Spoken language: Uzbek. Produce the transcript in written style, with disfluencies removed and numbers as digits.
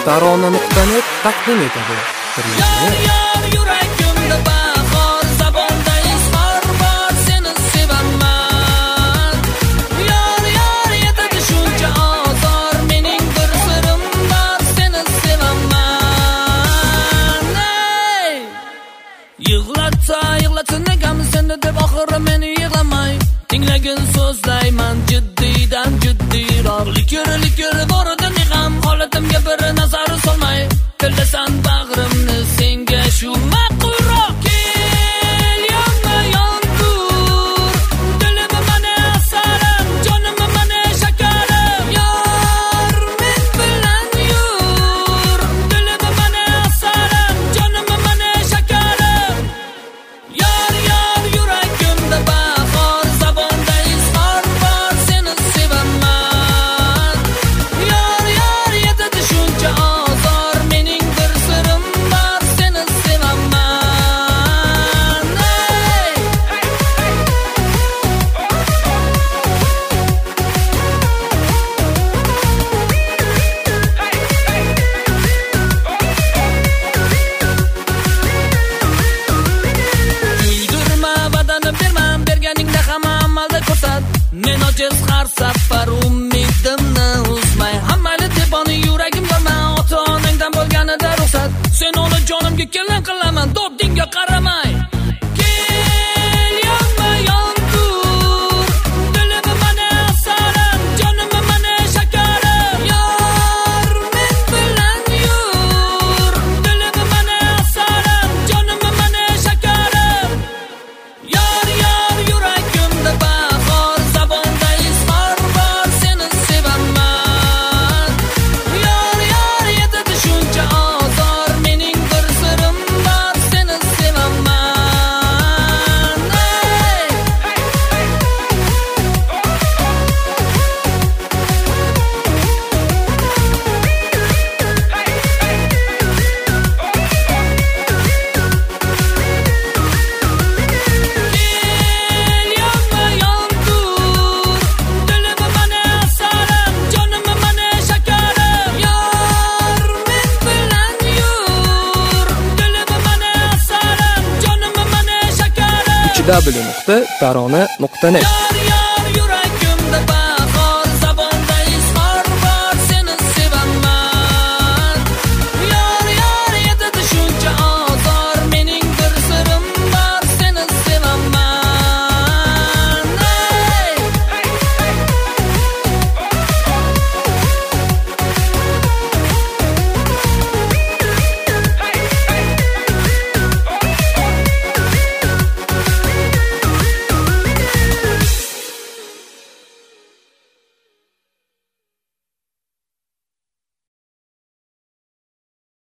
tarona.net taqdim etadi. Yar yuragimda bahor, zabonda izhor bor, seni sevaman. Yar yetadi shuncha ozor, mening bir sirim bor, seni sevaman. Yig'latsa negam seni deb oxiri meni yig'lamay. Tinglagin so'zlayman jiddiydan jiddiyroq. Likir borida ham holatimga bir nazar solmay. Tilasan bag'rimni senga shu ma'qulroq. Kel yonma yondur, dilim mana asarim, jonim mana shakarim. Yor men bilan yur, dilim mana asarim, jonim mana shakarim. Yar yuragimda bahor, zabonda izhor bor, seni sevaman. Yar yetadi shuncha ozor, mening bir sirim bor, seni sevaman. Kuydirma badani berman, berganingda hamma amalda ko'rsat. Men ojiz har safar umidimni uzmay, hammani teponi yuragim borman, ota-onangdan bo'lganida ruxsat. Sen uni jonimga kelin qilaman, dodingga qaramay. Kel yonma yondur, dilim mana asarim, jonim mana shakarim. Yor men bilan yur, dilim mana asarim, jonim mana shakarim. Yar yuragimda bahor, zabonda izhor bor, seni sevaman. Yar yetadi shuncha ozor, mening bir sirim bor, seni sevaman. Kel yonma yondur, dilim mana asarim, jonim mana shakarim. Yor men bilan yur, dilim mana asarim, jonim mana shakarim. www.tarona.net